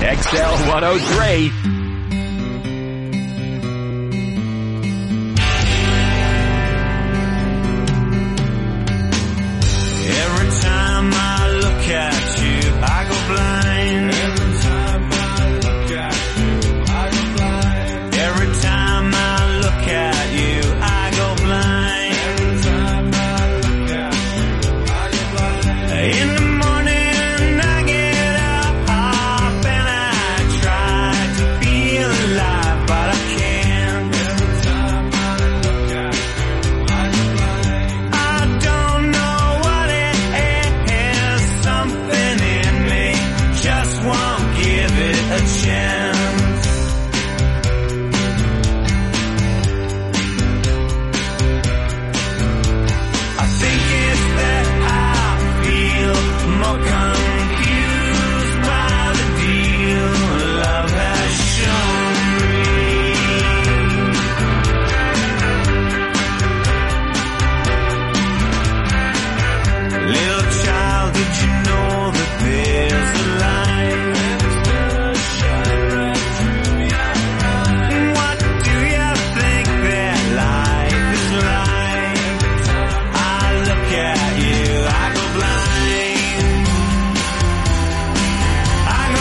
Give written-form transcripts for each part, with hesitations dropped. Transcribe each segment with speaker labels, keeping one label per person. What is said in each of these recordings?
Speaker 1: XL 103.
Speaker 2: Every time I look at you, I go blind. Every time I look at you, I go blind. Every time I look at you, I go blind. Every time I look at you, I go blind. In the morning I get up and I try to feel alive, but I can't. Every time I look at you, I go blind. I don't know what it is, something in me just won't give it a chance. I think it's that I feel more confused by the deal love has shown me. Little child, did you know that there's a light? What do you think that life is like? I look at you, I go blind. I go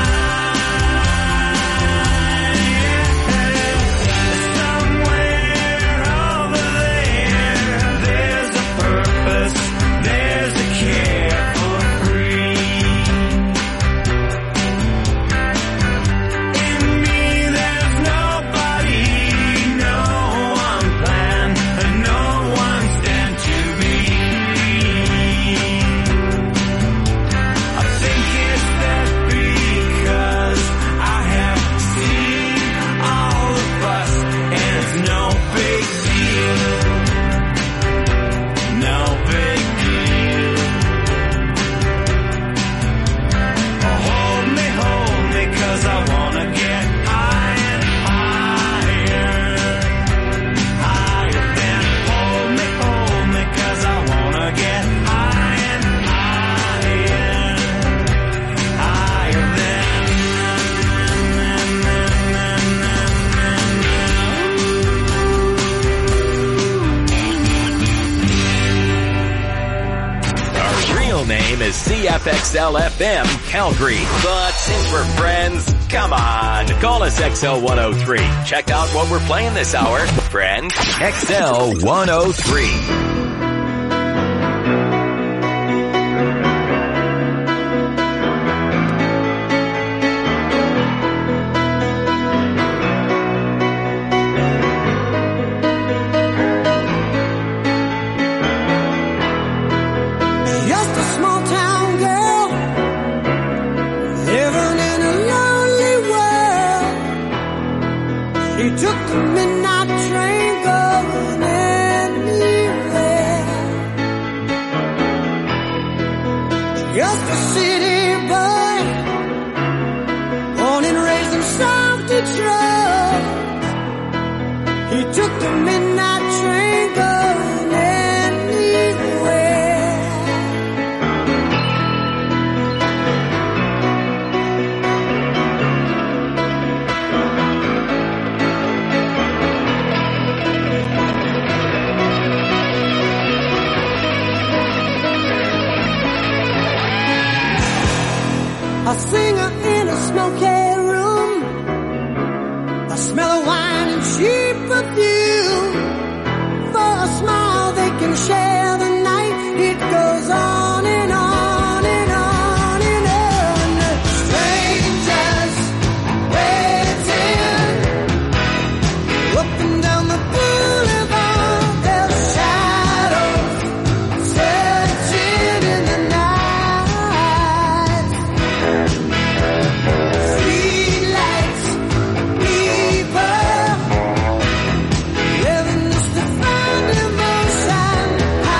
Speaker 2: blind. Somewhere over there's a purpose, there's a care for free. In me there's nobody, no one planned, and no one stand to be. I think it's that because I have seen all of us, and it's no big deal. No big deal. Hold me, 'cause I wanna get higher and higher. Higher than hold me, 'cause I wanna get higher and higher. Higher than.
Speaker 1: Our real name is CFXL-FM Calgary. But since we're friends, come on, call us XL 103. Check out what we're playing this hour. Friend, XL 103.
Speaker 3: Just a small town girl living in a lonely world. She took the midnight train going anywhere. Just a city boy, born and raised in South Detroit. He took the midnight train going anywhere. A singer in a smoky room, the smell of wine and cheap perfume. For a smile they can share the night. It goes on and on and on and on. Strangers waiting up and down the boulevard. Their shadows searching in the night. Streetlights, people living just to find emotion.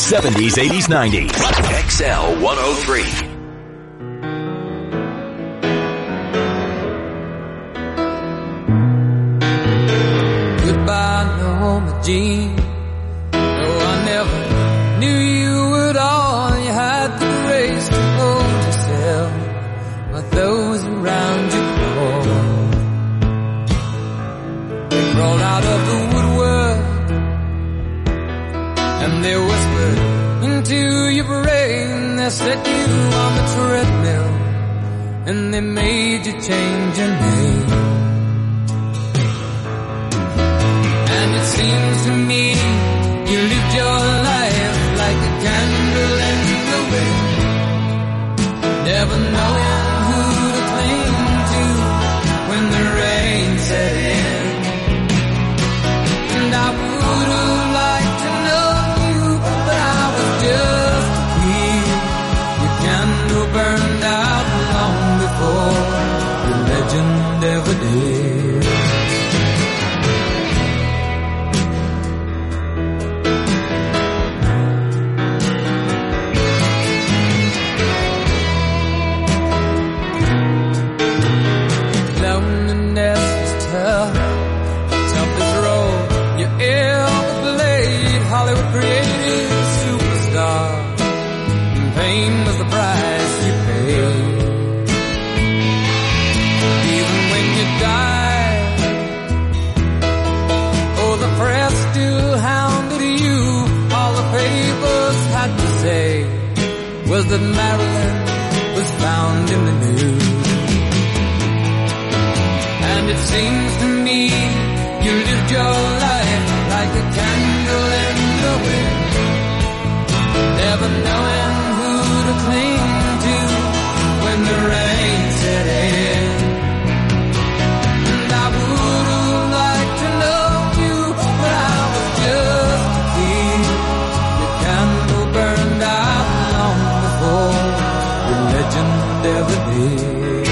Speaker 1: 70s, 80s, 90s. XL 103.
Speaker 4: Jean, no, I never knew you at all. You had the grace to hold yourself while those around you crawled. They crawled out of the woodwork and they whispered into your brain. They set you on the treadmill and they made you change your name. It seems to me you lived your life like a candle in the wind, never knowing who to cling to when the rain set in. And I would have liked to know you, but I was just a kid. Your candle burned out long before your legend ever did. Was that Marilyn was found in the news. And it seems to me you lived your life like a candle in the wind, never knowing who to cling to when the rain set in. And I would have liked to know you, but I was just a kid. Your candle burned out your legend ever did.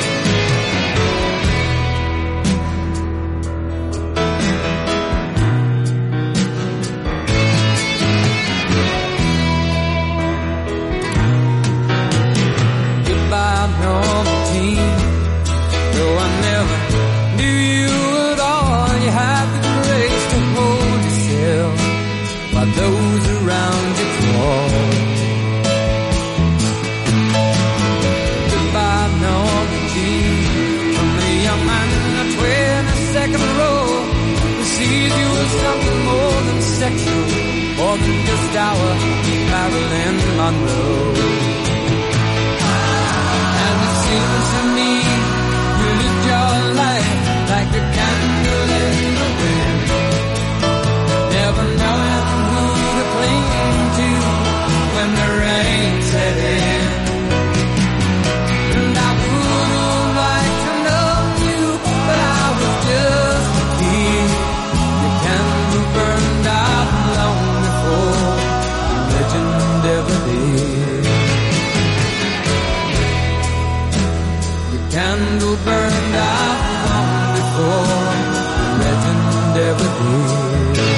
Speaker 4: Goodbye, normal teen. Though I never knew you at all, you had the grace to hold yourself while those around you crawled. Something more than sexual, more than just our Marilyn Monroe. And it seems to me you lived your life like a candle in the wind, never knowing who to cling to when the rain set in. And I would have liked to know you, but I was just a kid. Candle burned out long before the legend ever did. The candle burned out long before the legend ever did.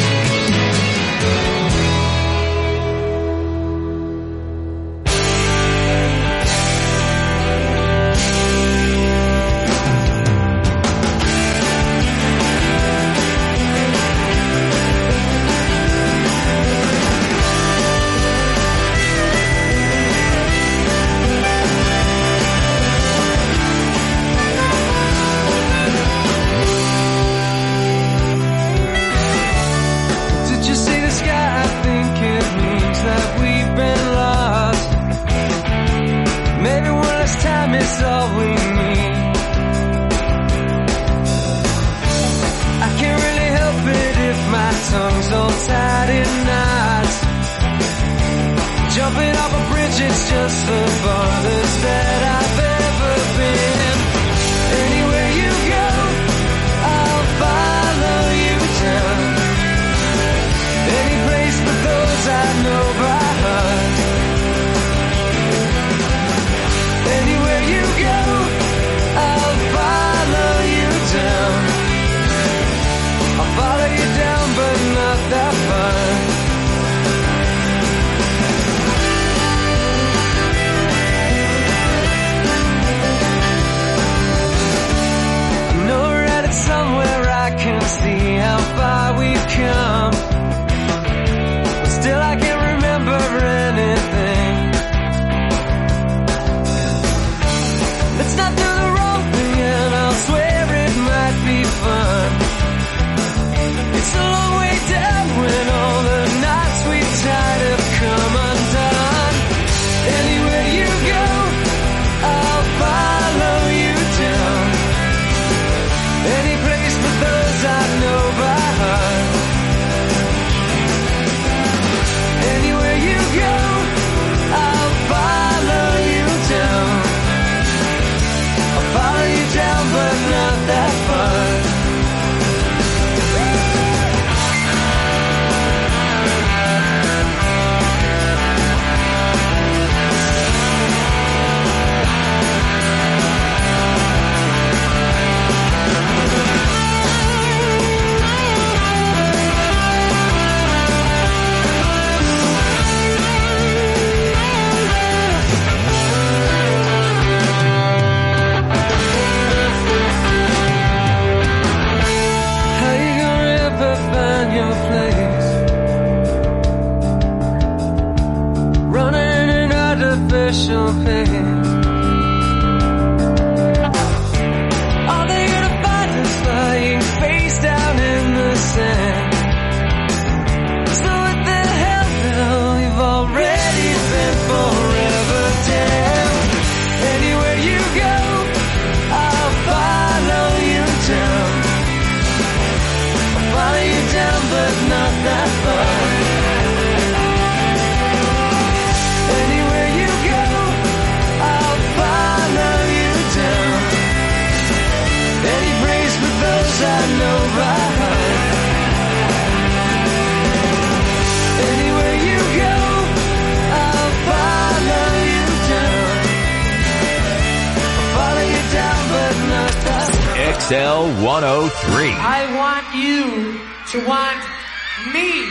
Speaker 1: XL 103.
Speaker 5: I want you to want me.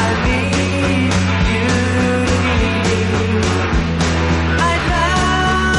Speaker 3: I love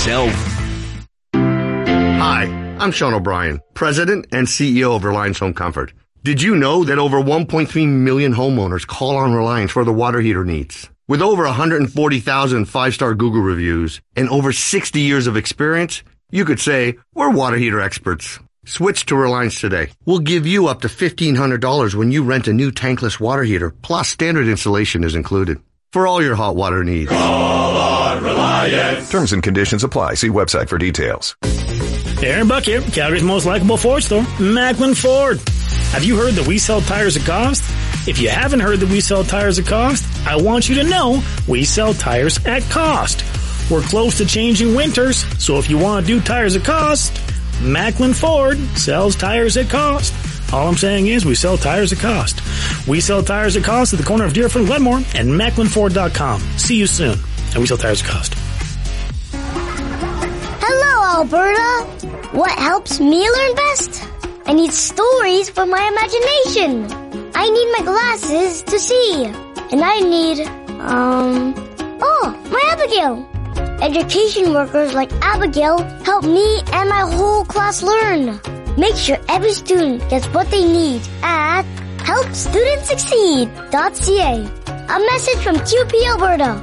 Speaker 1: XO.
Speaker 6: Hi, I'm Sean O'Brien, President and CEO of Reliance Home Comfort. Did you know that over 1.3 million homeowners call on Reliance for their water heater needs? With over 140,000 five-star Google reviews and over 60 years of experience, you could say we're water heater experts. Switch to Reliance today. We'll give you up to $1,500 when you rent a new tankless water heater, plus standard installation is included. For all your hot water needs.
Speaker 7: Call on Reliance. Terms and conditions apply. See website for details.
Speaker 8: Aaron Buck here, Calgary's most likable Ford store, Macklin Ford. Have you heard that we sell tires at cost? If you haven't heard that we sell tires at cost, I want you to know we sell tires at cost. We're close to changing winters, so if you want to do tires at cost, Macklin Ford sells tires at cost. All I'm saying is we sell tires at cost. We sell tires at cost at the corner of Deerfoot and Glenmore and MacklinFord.com. See you soon. And we sell tires at cost.
Speaker 9: Hello, Alberta. What helps me learn best? I need stories for my imagination. I need my glasses to see. And I need, my Abigail. Education workers like Abigail help me and my whole class learn. Make sure every student gets what they need at helpstudentsucceed.ca. A message from QP Alberta.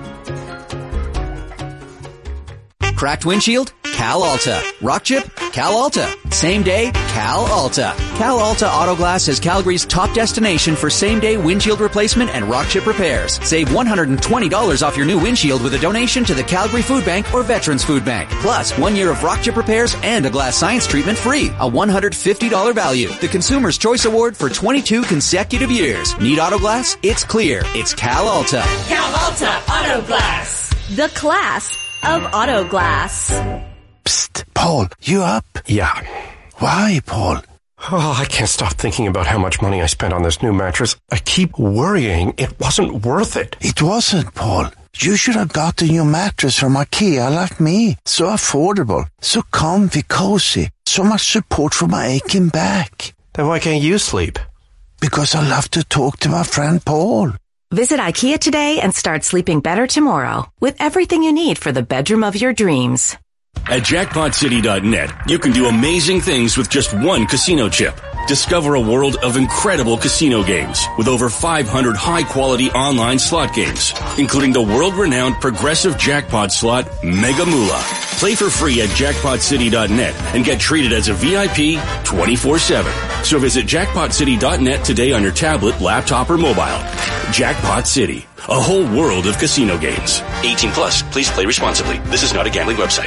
Speaker 10: Cracked windshield? Cal Alta. Rock chip? Cal Alta. Same day? Cal Alta. Cal Alta Auto Glass is Calgary's top destination for same-day windshield replacement and rock chip repairs. Save $120 off your new windshield with a donation to the Calgary Food Bank or Veterans Food Bank. Plus, 1 year of rock chip repairs and a glass science treatment free. A $150 value. The Consumer's Choice Award for 22 consecutive years. Need auto glass? It's clear. It's Cal Alta.
Speaker 11: Cal Alta Auto Glass. The class of auto glass.
Speaker 12: Psst, Paul, you up?
Speaker 13: Yeah.
Speaker 12: Why, Paul?
Speaker 13: Oh, I can't stop thinking about how much money I spent on this new mattress. I keep worrying it wasn't worth it.
Speaker 12: It wasn't, Paul. You should have got a new mattress from IKEA like me. So affordable, so comfy, cozy, so much support for my aching back.
Speaker 13: Then why can't you sleep?
Speaker 12: Because I love to talk to my friend Paul.
Speaker 14: Visit IKEA today and start sleeping better tomorrow with everything you need for the bedroom of your dreams.
Speaker 15: At JackpotCity.net, you can do amazing things with just one casino chip. Discover a world of incredible casino games with over 500 high-quality online slot games, including the world-renowned progressive jackpot slot Mega Moolah. Play for free at JackpotCity.net and get treated as a VIP 24/7. So visit JackpotCity.net today on your tablet, laptop, or mobile. Jackpot City, a whole world of casino games. 18 plus, please play responsibly. This is not a gambling website.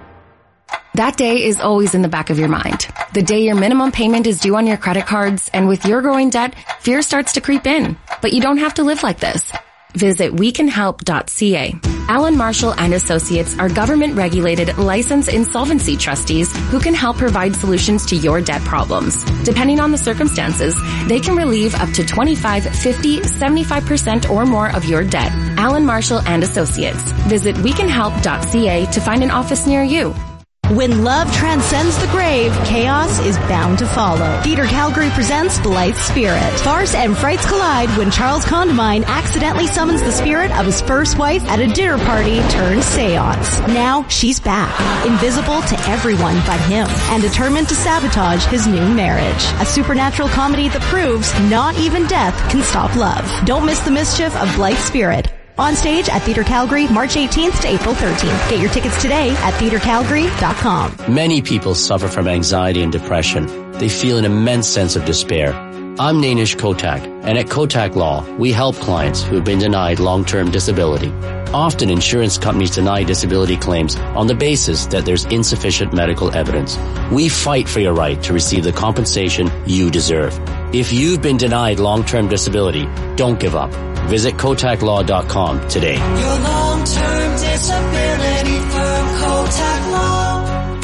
Speaker 14: That day is always in the back of your mind. The day your minimum payment is due on your credit cards, and with your growing debt, fear starts to creep in. But you don't have to live like this. Visit wecanhelp.ca. Alan Marshall and Associates are government-regulated, licensed insolvency trustees who can help provide solutions to your debt problems. Depending on the circumstances, they can relieve up to 25, 50, 75% or more of your debt. Alan Marshall and Associates. Visit wecanhelp.ca to find an office near you.
Speaker 16: When love transcends the grave, chaos is bound to follow. Theatre Calgary presents Blythe Spirit. Farce and frights collide when Charles Condamine accidentally summons the spirit of his first wife at a dinner party turned seance. Now she's back, invisible to everyone but him, and determined to sabotage his new marriage. A supernatural comedy that proves not even death can stop love. Don't miss the mischief of Blythe Spirit. On stage at Theatre Calgary, March 18th to April 13th. Get your tickets today at theatrecalgary.com.
Speaker 17: Many people suffer from anxiety and depression. They feel an immense sense of despair. I'm Nainish Kotak, and at Kotak Law, we help clients who have been denied long-term disability. Often insurance companies deny disability claims on the basis that there's insufficient medical evidence. We fight for your right to receive the compensation you deserve. If you've been denied long-term disability, don't give up. Visit KotakLaw.com today.
Speaker 3: Your long-term disability firm, Kotak Law.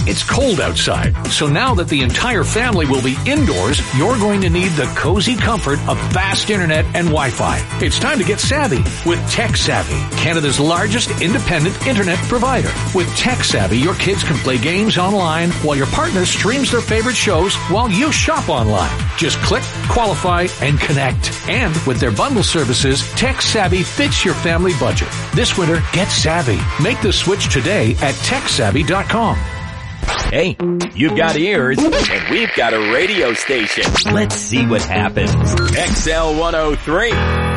Speaker 18: It's cold outside, so now that the entire family will be indoors, you're going to need the cozy comfort of fast internet and Wi-Fi. It's time to get savvy with TechSavvy, Canada's largest independent internet provider. With TechSavvy, your kids can play games online while your partner streams their favorite shows while you shop online. Just click, qualify, and connect. And with their bundle services, TechSavvy fits your family budget. This winter, get savvy. Make the switch today at TechSavvy.com.
Speaker 1: Hey, you've got ears, and we've got a radio station. Let's see what happens. XL 103.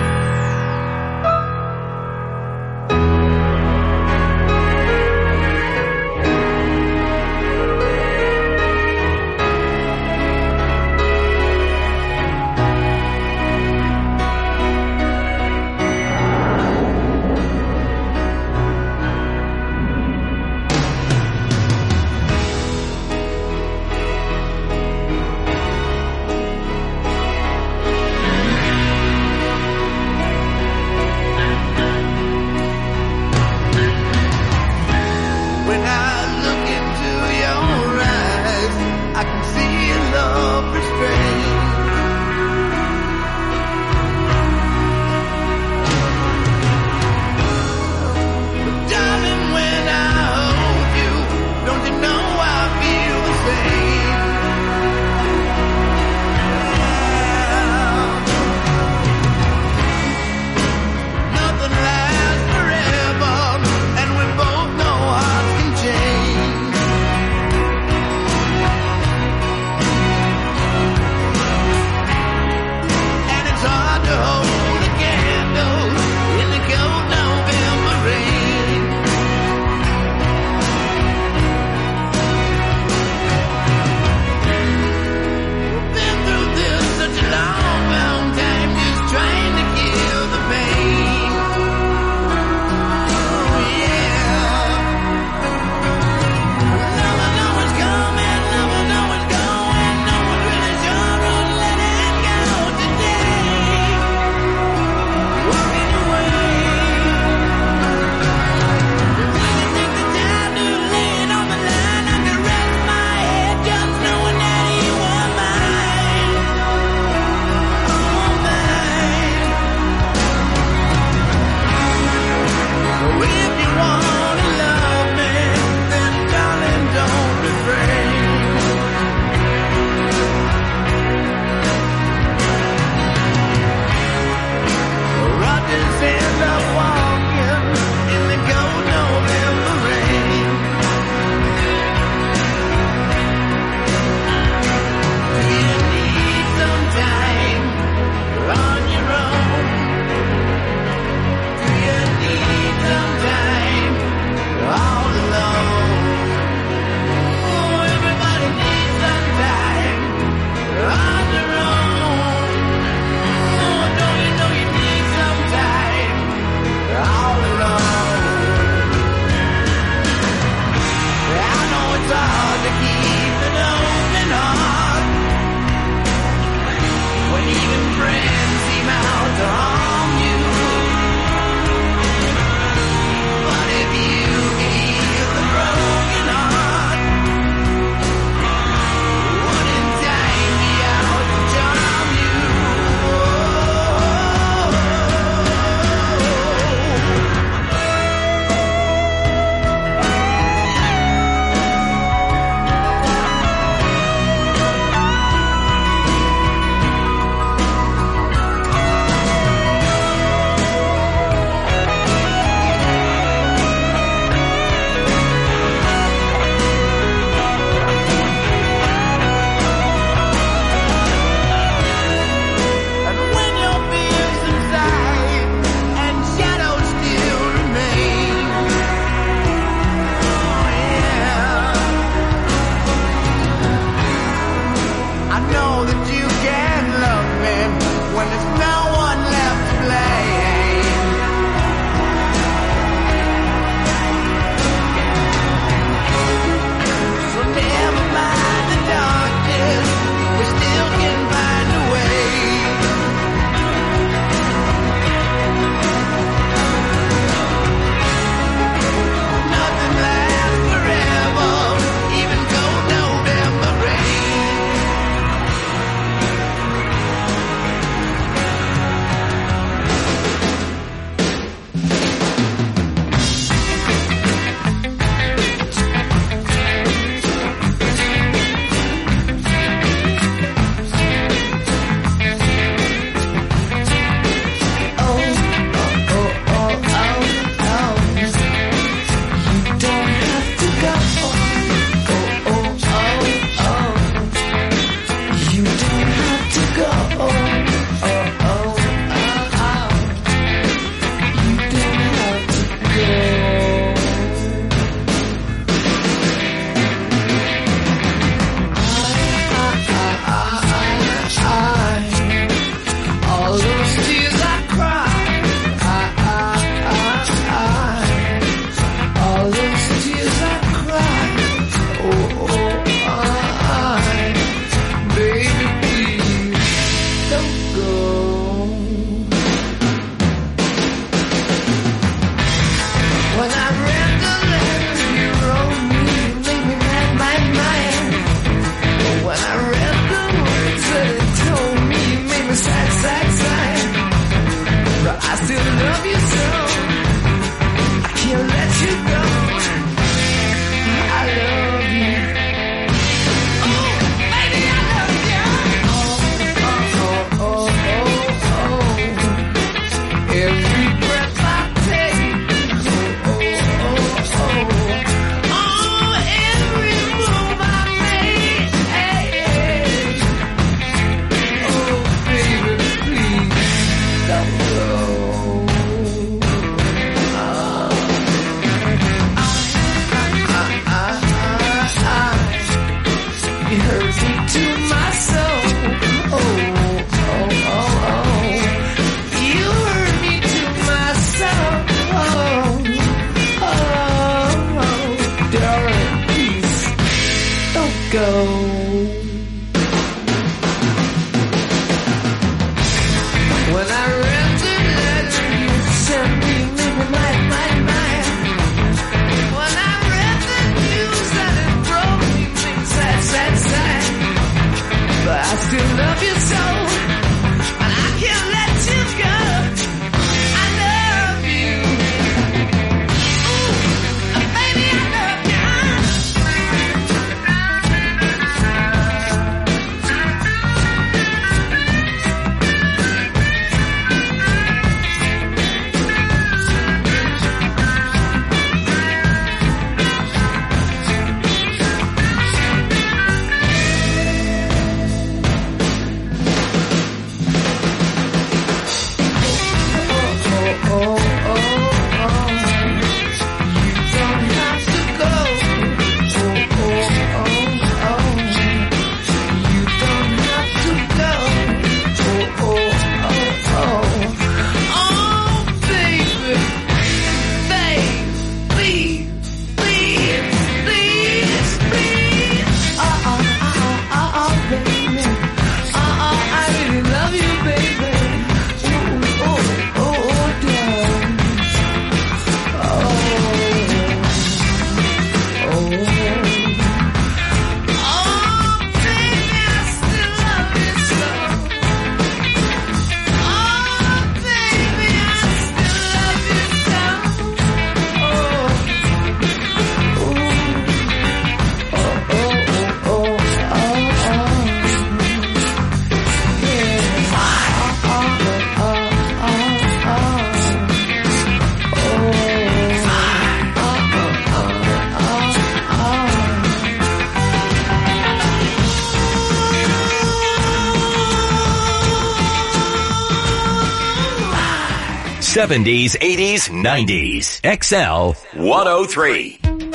Speaker 1: 70s, 80s, 90s. XL 103.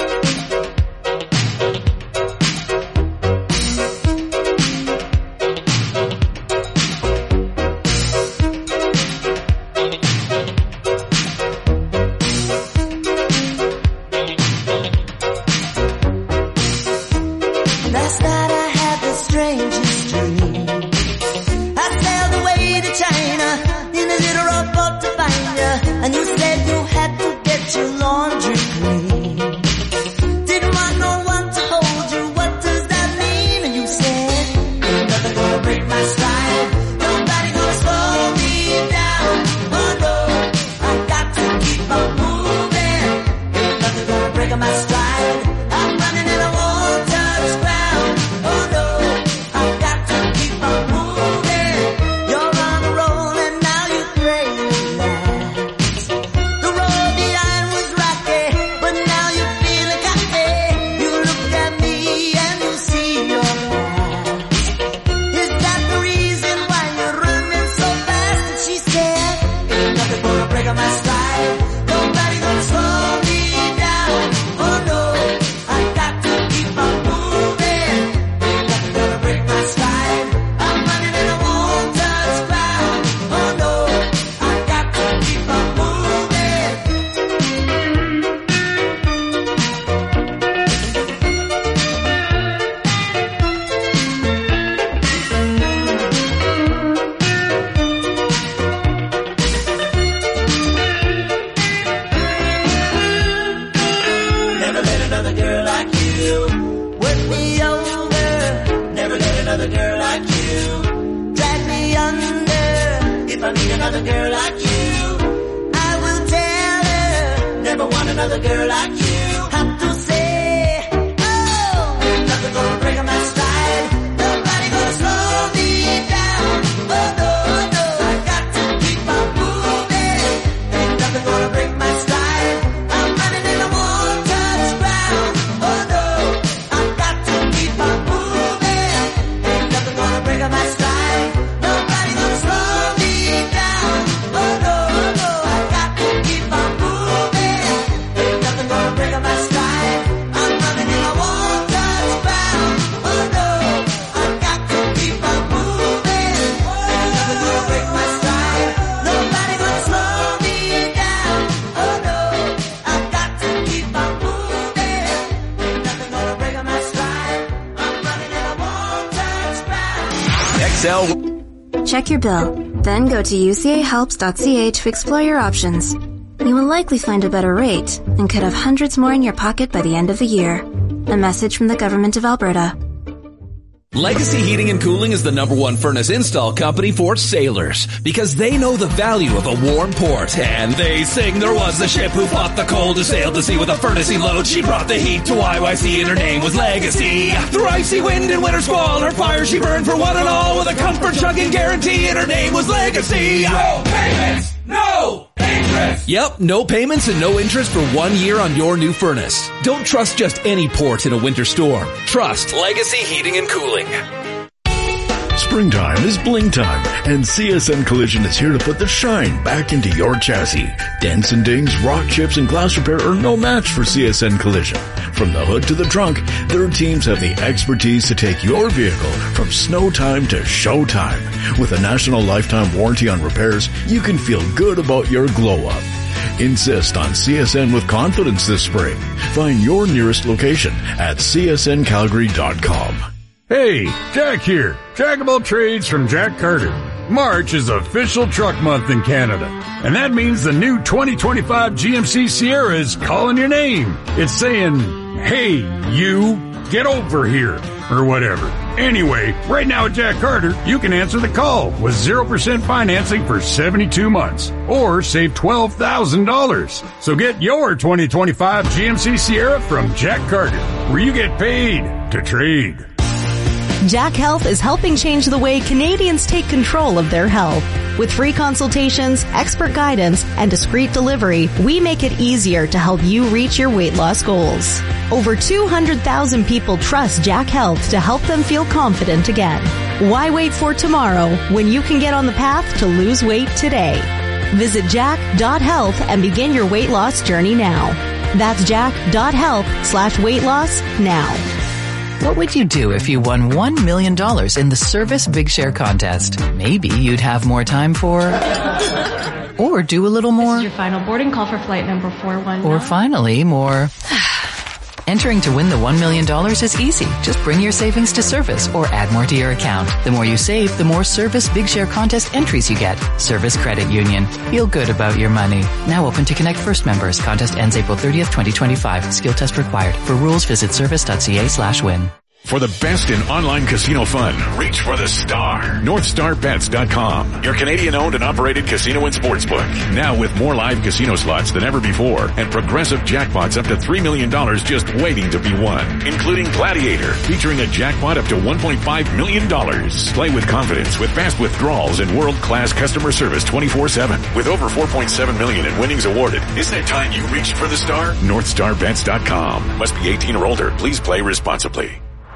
Speaker 3: Last night I had the strangest dream. I sailed away to China in a little rowboat to find you, and you said you had to get your laundry clean. Didn't want no one to hold you, what does that mean? And you said, ain't nothing gonna break my stride, nobody gonna slow me down. Oh no, I got to keep on moving, ain't nothing gonna break my stride. I'm running and I won't touch ground. Oh no, I got to keep on moving. You're on a roll and now you're relaxed. The road behind was rocky, but now you're feeling cocky. You look at me and you see your past. Is that the reason why you're running so fast? And she said, ain't nothing gonna break my stride, nobody gonna slow me down. Oh no, I got to keep on moving, ain't nothing gonna break my stride. I'm running and I won't touch ground. Oh no, I got to keep on moving. Never let another girl like you work me over. Never let another girl like you drag me under. If I meet another girl like you, I will tell her. Never want another girl like you. Have to say, oh, ain't nothing gonna break my stride. Nobody gonna slow me down. Oh no, no, I got to keep on moving. Ain't nothing gonna break my stride. I'm running and I won't touch ground. Oh no, I got to keep on moving. Ain't nothing gonna break my stride. Nobody gonna slow me down. Oh no, no, I got to keep on moving. Ain't nothing gonna break my stride. I'm running and I won't touch ground. Oh no, I got to keep on moving. Ain't nothing gonna break my stride. Nobody gonna slow me down. Oh no, I got to keep on moving. Ain't nothing gonna break my stride. I'm running and I won't touch ground.
Speaker 1: XL.
Speaker 19: Check your bill, then go to ucahelps.ca to explore your options. You will likely find a better rate and could have hundreds more in your pocket by the end of the year. A message from the Government of Alberta.
Speaker 20: Legacy Heating and Cooling is the #1 furnace install company for sailors because they know the value of a warm port. And they sing, there was a ship who fought the cold, who sailed the sea with a furnace-y load. She brought the heat to IYC and her name was Legacy. Through icy wind and winter squall, her fire she burned for one and all with a comfort chugging guarantee, and her name was Legacy.
Speaker 2: No payments, no interest.
Speaker 20: Yep, no payments and no interest for 1 year on your new furnace. Don't trust just any port in a winter storm. Trust Legacy Heating and Cooling.
Speaker 21: Springtime is bling time, and CSN Collision is here to put the shine back into your chassis. Dents and dings, rock chips, and glass repair are no match for CSN Collision. From the hood to the trunk, their teams have the expertise to take your vehicle from snow time to show time. With a national lifetime warranty on repairs, you can feel good about your glow up. Insist on CSN with confidence this spring. Find your nearest location at csncalgary.com.
Speaker 22: Hey, Jack here. Jack of all trades from Jack Carter. March is official truck month in Canada, and that means the new 2025 GMC Sierra is calling your name. It's saying, hey, you, get over here, or whatever. Anyway, right now at Jack Carter, you can answer the call with 0% financing for 72 months, or save $12,000. So get your 2025 GMC Sierra from Jack Carter, where you get paid to trade.
Speaker 16: Jack Health is helping change the way Canadians take control of their health. With free consultations, expert guidance, and discreet delivery, we make it easier to help you reach your weight loss goals. Over 200,000 people trust Jack Health to help them feel confident again. Why wait for tomorrow when you can get on the path to lose weight today? Visit jack.health and begin your weight loss journey now. That's jack.health/weight loss now.
Speaker 4: What would you do if you won $1 million in the Service Big Share contest? Maybe you'd have more time for... or do a little more.
Speaker 5: This is your final boarding call for flight number 419.
Speaker 4: Or finally, more... Entering to win the $1 million is easy. Just bring your savings to Service or add more to your account. The more you save, the more Service Big Share contest entries you get. Service Credit Union. Feel good about your money. Now open to Connect First members. Contest ends April 30th, 2025. Skill test required. For rules, visit service.ca/win.
Speaker 23: For the best in online casino fun, reach for the star. NorthstarBets.com, your Canadian-owned and operated casino and sportsbook. Now with more live casino slots than ever before and progressive jackpots up to $3 million just waiting to be won, including Gladiator, featuring a jackpot up to $1.5 million. Play with confidence with fast withdrawals and world-class customer service 24/7. With over $4.7 million in winnings awarded, isn't it time you reached for the star? NorthstarBets.com. Must be 18 or older. Please play responsibly.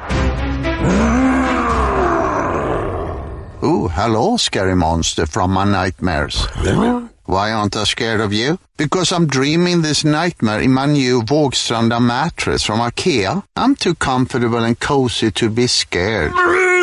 Speaker 12: Oh, hello, scary monster from my nightmares. Why aren't I scared of you? Because I'm dreaming this nightmare in my new Vågstranda mattress from IKEA. I'm too comfortable and cozy to be scared.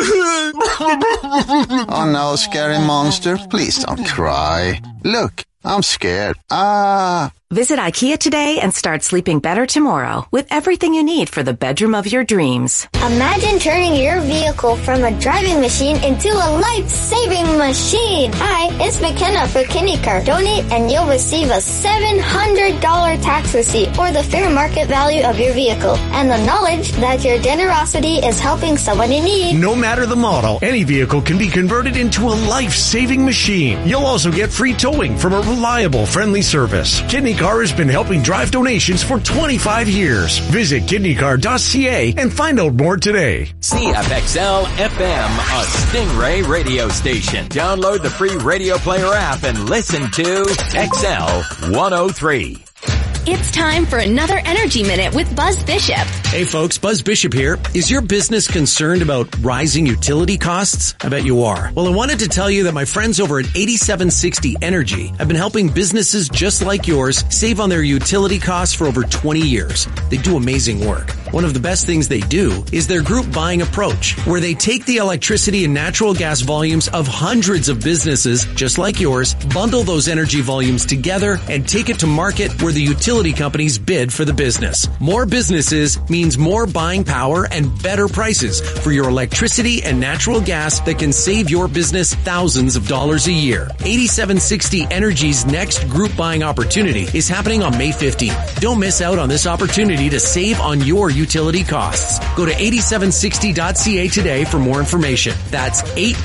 Speaker 12: Oh no, scary monster, please don't cry. Look, I'm scared.
Speaker 24: Visit IKEA today and start sleeping better tomorrow with everything you need for the bedroom of your dreams.
Speaker 9: Imagine turning your vehicle from a driving machine into a life-saving machine. Hi, it's McKenna for KidneyCar. Donate and you'll receive a $700 tax receipt or the fair market value of your vehicle and the knowledge that your generosity is helping someone in need.
Speaker 25: No matter the model, any vehicle can be converted into a life-saving machine. You'll also get free towing from a reliable, friendly service. KidneyCar has been helping drive donations for 25 years. Visit kidneycar.ca and find out more today.
Speaker 1: CFXL FM, a Stingray radio station. Download the free Radio Player app and listen to XL 103.
Speaker 11: It's time for another Energy Minute with Buzz Bishop.
Speaker 26: Hey folks, Buzz Bishop here. Is your business concerned about rising utility costs? I bet you are. Well, I wanted to tell you that my friends over at 8760 Energy have been helping businesses just like yours save on their utility costs for over 20 years. They do amazing work. One of the best things they do is their group buying approach, where they take the electricity and natural gas volumes of hundreds of businesses just like yours, bundle those energy volumes together, and take it to market where the utility companies bid for the business. More businesses means more buying power and better prices for your electricity and natural gas that can save your business thousands of dollars a year. 8760 Energy's next group buying opportunity is happening on May 15th. Don't miss out on this opportunity to save on your utility costs. Go to 8760.ca today for more information. That's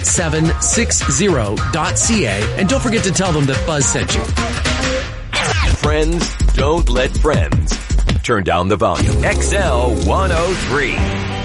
Speaker 26: 8760.ca, and don't forget to tell them that Buzz sent you.
Speaker 1: Friends don't let friends turn down the volume. XL 103.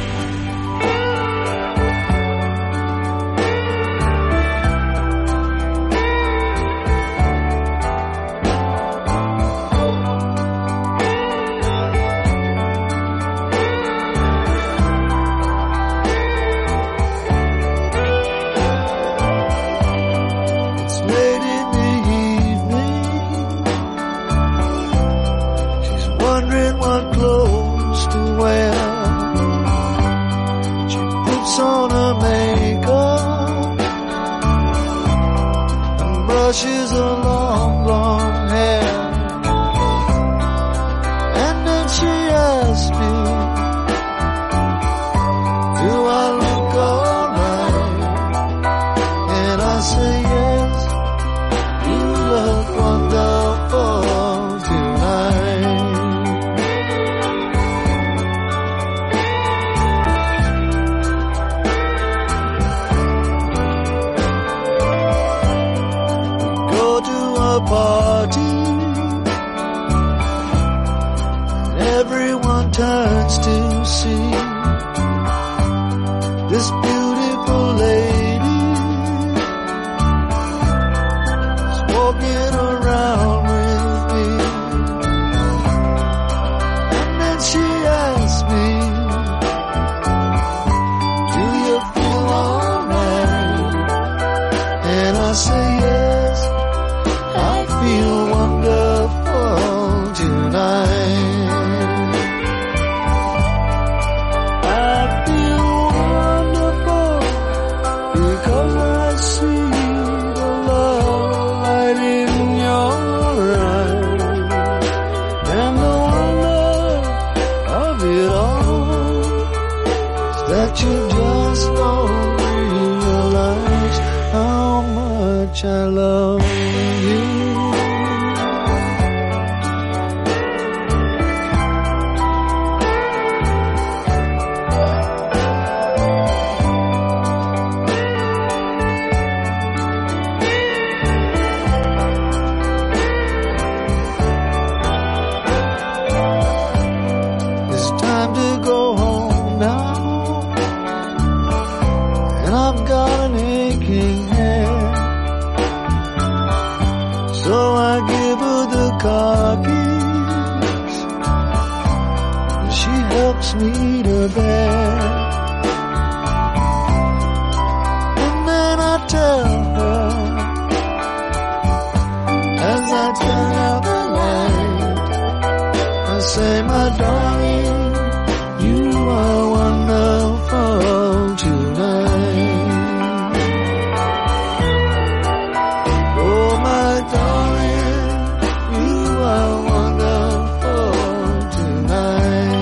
Speaker 2: Brushes her long, long hair, and then she asked me, do I look alright? And I say yes, you look wonderful tonight. Party, and everyone turns to see this beautiful lady is walking around with me. And then she asked me, do you feel alright? And I say yes, I
Speaker 3: much I love you. Me to bed, and then I tell her as I turn out the light, I say, my darling, you are wonderful tonight. Oh, my darling, you are wonderful tonight.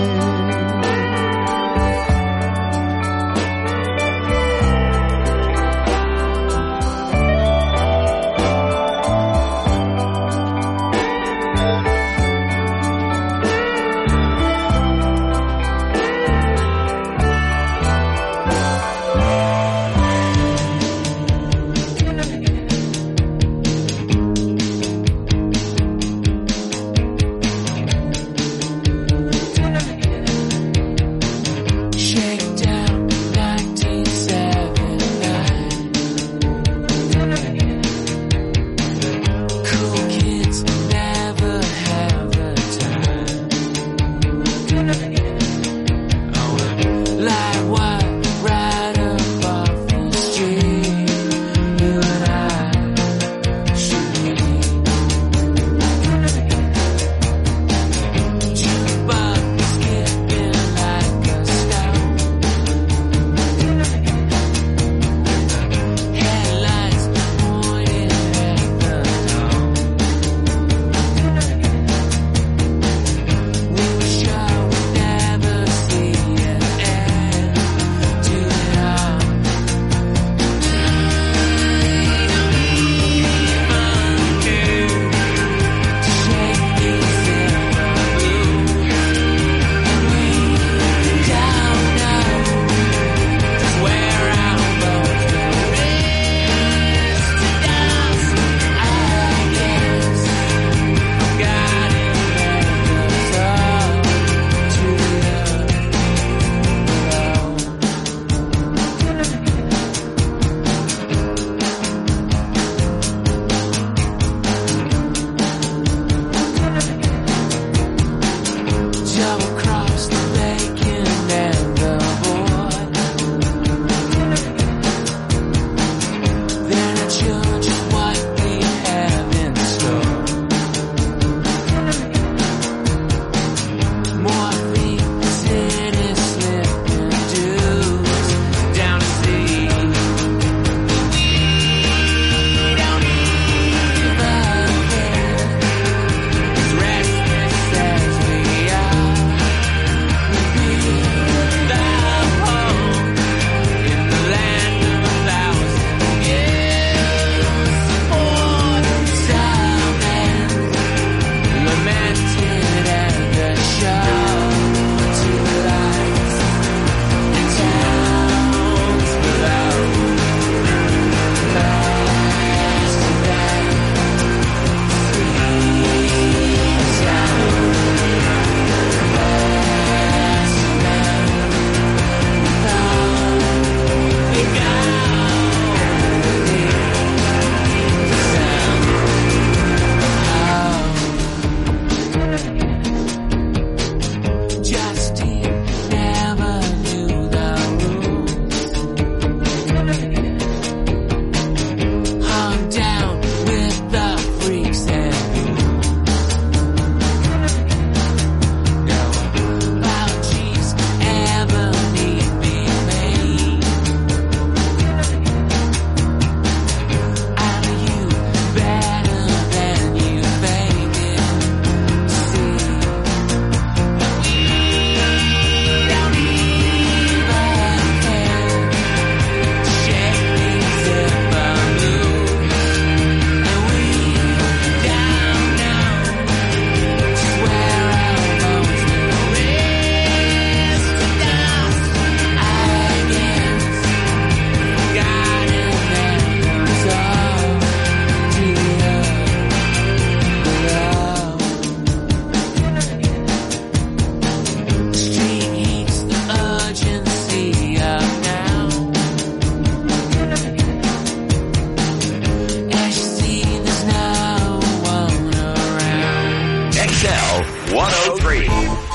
Speaker 1: 103.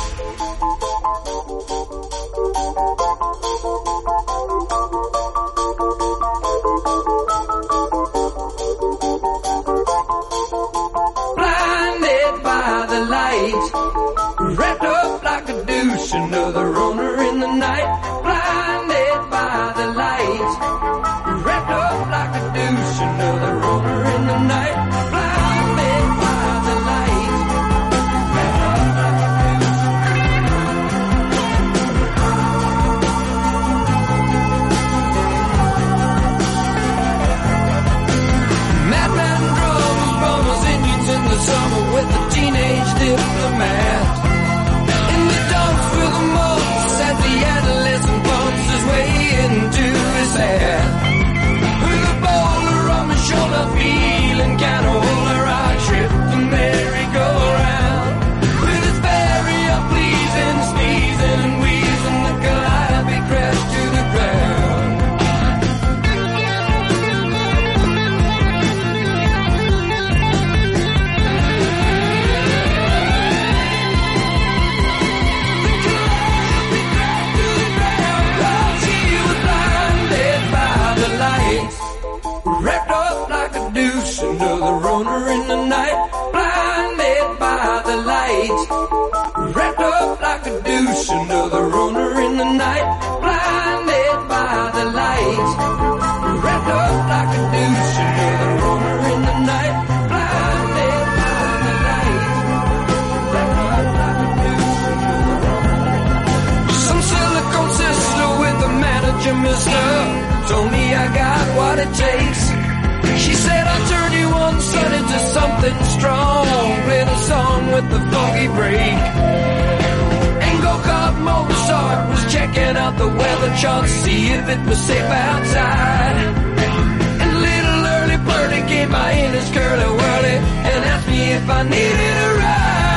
Speaker 2: Blinded by the light, wrapped up like a douche, another owner in the night. Blinded by the light, wrapped up like a douche, another owner in the night. Blinded by the light, wrapped up like a douche. Madman drums, bombers, Indians in the summer with the teenage diplomat. In the dumps with the moths as the adolescent bumps his way into his hat. With a boulder on my shoulder, feeling kind of older, I trip the merry-go-round. With his very unpleasing sneezing and wheezing, the calliope crashed to the ground. Wrapped up like a douche, another runner in the night. Blinded by the light. Wrapped up like a douche, another runner in the night. Blinded by the light. Wrapped up like a douche, another runner in the night. Blinded by the light. Wrapped up like a douche, another runner. Some silicone sister with the manager, mister, told me I got what it takes. She said I'll turn you on, son, into something strong. Played a song with the funky break. And Go-Kart Mozart was checking out the weather chart to see if it was safe outside. And little early birdie came by in his curly whirly and asked me if I needed a ride.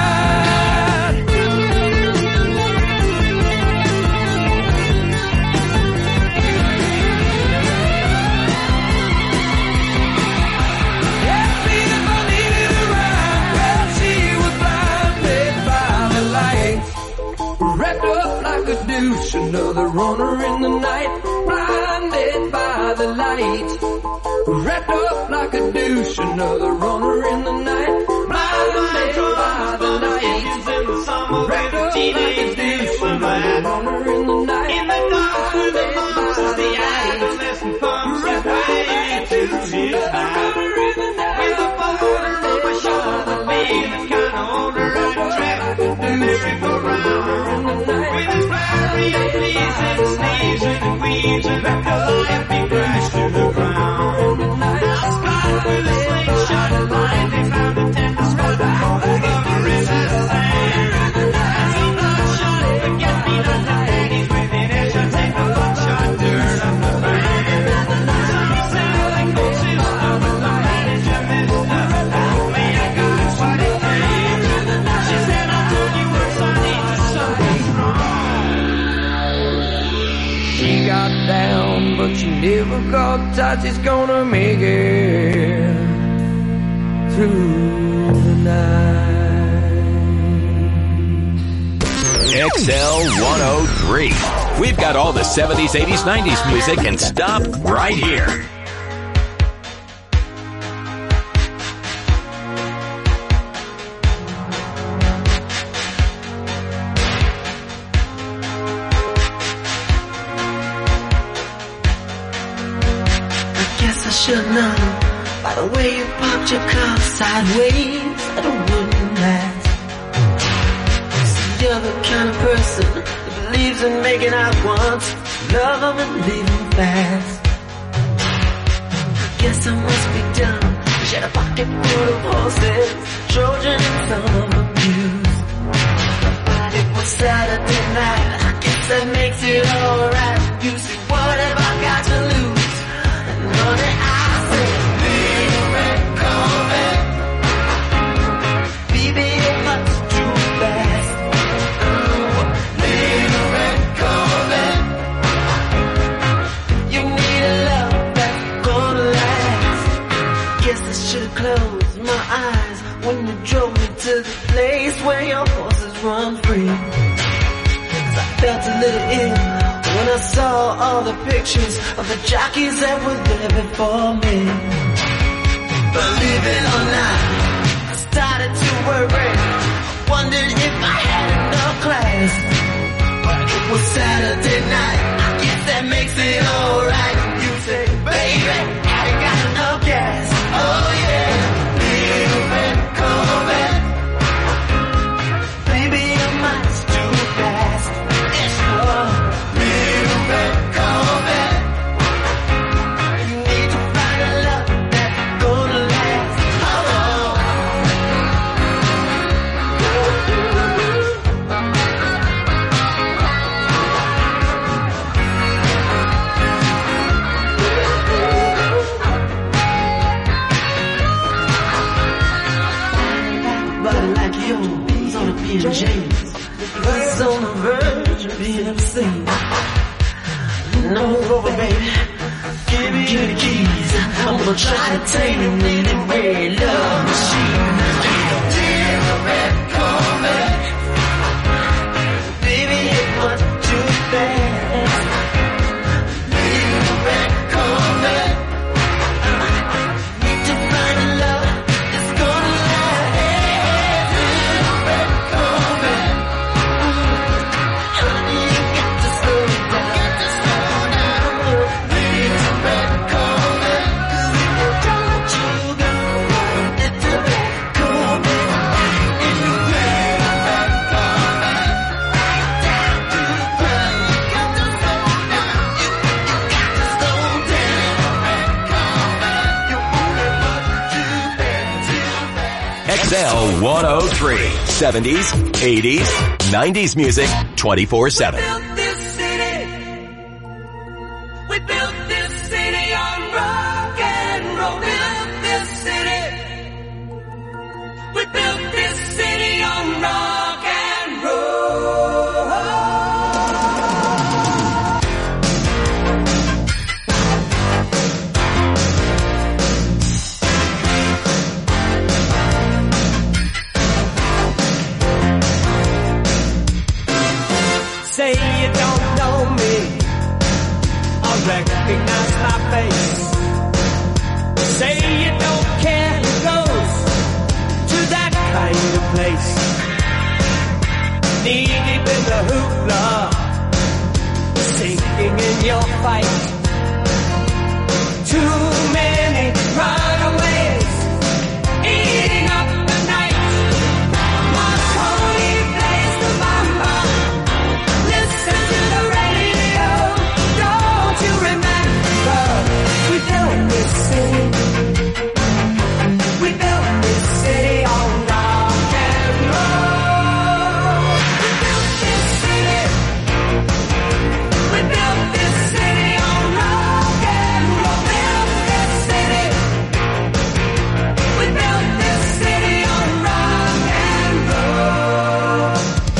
Speaker 2: Wrapped up like a douche, another runner in the night. Blinded by the light. Wrapped up like a douche, another runner in the night. Blinded by the light. Wrapped up like a douche, another runner in the night. In the dark with the monks as the adolescent pumps his way to his back. With a boulder on my shoulder, feeling kinda older, I trip the merry-go-round. With his very pleasing sneezing and wheezing, the calliope crashed to the ground. Outside with a slingshot and line, they found a tender spot over his hand. And some bloodshot forget-me-not ladies within earshot take the buckshot dirt off the fan. Some selling coaches on the manager, mister, told me I got what it takes. She said I told you once I need to something strong. She got down, but she never got tight. She's gonna make it through the night.
Speaker 1: XL 103. We've got all the 70s, 80s, 90s music and stop right here.
Speaker 6: Should know by the way you popped your car sideways that it wouldn't last. See, you're the kind of person that believes in making out once, love them and leave them fast. I guess I must be dumb. She had a pocket full of horses, Trojan and some of them used. But it was Saturday night, I guess that makes it alright. You see, what have I got to lose? Honey, I said, little red Corvette. Baby, it must too fast. Little red Corvette. You need a love that's gonna last. Guess I should've closed my eyes when you drove me to the place where your horses run free. 'Cause I felt a little ill when I saw all the pictures of the jockeys that were there before me. Believe it or not, I started to worry. I wondered if I had enough class. It was Saturday night, I guess that makes it alright. You say, baby, I ain't got enough gas. Oh yeah, leaving, coming. Baby, your mind's too fast. It's your leaving, coming. You need to find a love that's gonna last. Yours on a PJs, it's on the verge of being obscene. No over, baby. Give me the keys. I'm gonna try to tame you in a red love machine. Red coming, baby, it was too fast. Red coming, need to find a love that's gonna last.
Speaker 1: XL 103. 70s, 80s, 90s music 24/7.
Speaker 6: We built this city on rock and roll. Built this city. We built this city on rock and roll. Say you don't know me, I recognize my face. Say you don't care who goes to that kind of place. Knee deep in the hoopla, sinking in your fight. Too many runaways, eating up the night. Marconi plays the bamba. Listen to the radio. Don't you remember? We built this city. We built this city on rock and roll. We built this city. We built this city on rock and roll. Built this city. We built this city on rock and roll.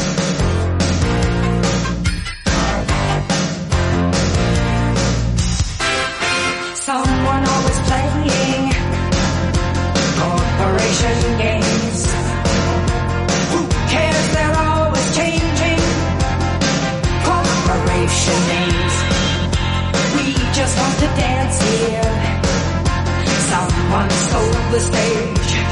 Speaker 6: Someone always playing corporation games. Who cares? They're always changing corporation names. We just want to dance here. Someone stole the stage.